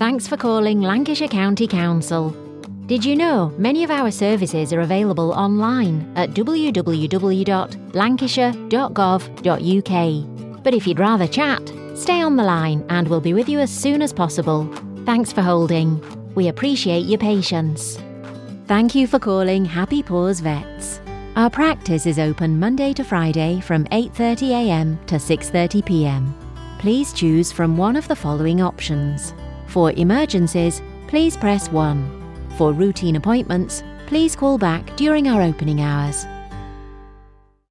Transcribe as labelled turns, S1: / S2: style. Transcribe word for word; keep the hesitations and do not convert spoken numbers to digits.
S1: Thanks for calling Lancashire County Council. Did you know many of our services are available online at w w w dot lancashire dot gov dot u k? But if you'd rather chat, stay on the line and we'll be with you as soon as possible. Thanks for holding. We appreciate your patience. Thank you for calling Happy Paws Vets. Our practice is open Monday to Friday from eight thirty a m to six thirty p m. Please choose from one of the following options. For emergencies, please press one. For routine appointments, please call back during our opening hours.